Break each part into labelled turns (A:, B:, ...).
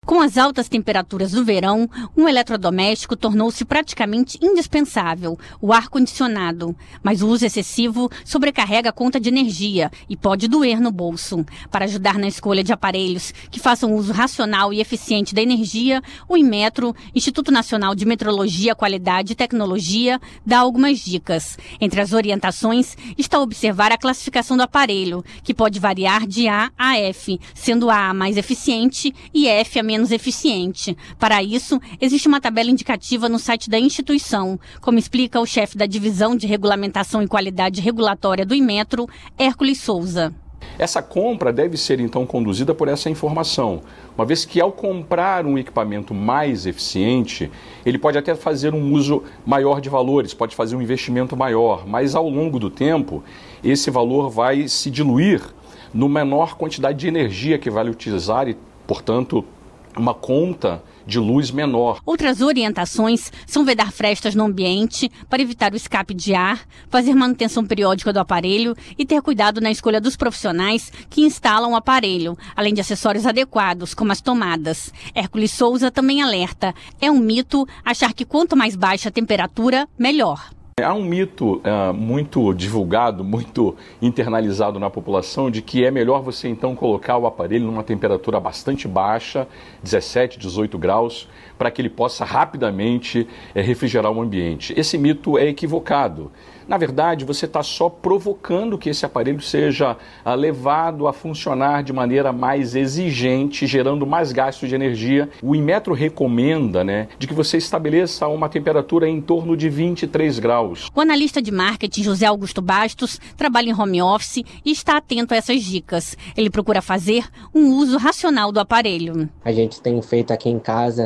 A: Com as altas temperaturas do verão, um eletrodoméstico tornou-se praticamente indispensável, o ar-condicionado. Mas o uso excessivo sobrecarrega a conta de energia e pode doer no bolso. Para ajudar na escolha de aparelhos que façam uso racional e eficiente da energia, o Inmetro, Instituto Nacional de Metrologia, Qualidade e Tecnologia, dá algumas dicas. Entre as orientações está observar a classificação do aparelho, que pode variar de A a F, sendo A a mais eficiente e F a menos eficiente. Para isso, existe uma tabela indicativa no site da instituição, como explica o chefe da Divisão de Regulamentação e Qualidade Regulatória do Inmetro, Hércules Souza.
B: Essa compra deve ser, então, conduzida por essa informação, uma vez que, ao comprar um equipamento mais eficiente, ele pode até fazer um uso maior de valores, pode fazer um investimento maior, mas, ao longo do tempo, esse valor vai se diluir no menor quantidade de energia que vai utilizar e, portanto, uma conta de luz menor.
A: Outras orientações são vedar frestas no ambiente para evitar o escape de ar, fazer manutenção periódica do aparelho e ter cuidado na escolha dos profissionais que instalam o aparelho, além de acessórios adequados, como as tomadas. Hércules Souza também alerta: é um mito achar que quanto mais baixa a temperatura, melhor.
B: Há um mito muito divulgado, muito internalizado na população, de que é melhor você então colocar o aparelho numa temperatura bastante baixa, 17, 18 graus, para que ele possa rapidamente refrigerar o ambiente. Esse mito é equivocado. Na verdade, você está só provocando que esse aparelho seja levado a funcionar de maneira mais exigente, gerando mais gasto de energia. O Inmetro recomenda, de que você estabeleça uma temperatura em torno de 23 graus.
A: O analista de marketing José Augusto Bastos trabalha em home office e está atento a essas dicas. Ele procura fazer um uso racional do aparelho.
C: A gente tem feito aqui em casa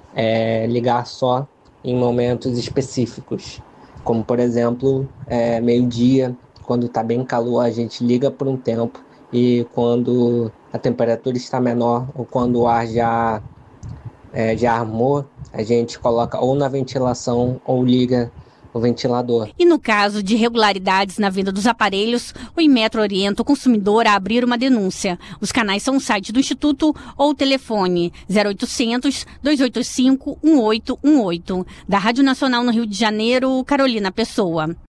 C: ligar só em momentos específicos. Como, por exemplo, meio-dia, quando está bem calor, a gente liga por um tempo. E quando a temperatura está menor ou quando o ar já armou, a gente coloca ou na ventilação ou liga o ventilador.
A: E no caso de irregularidades na venda dos aparelhos, o Inmetro orienta o consumidor a abrir uma denúncia. Os canais são o site do Instituto ou o telefone 0800 285 1818. Da Rádio Nacional no Rio de Janeiro, Carolina Pessoa.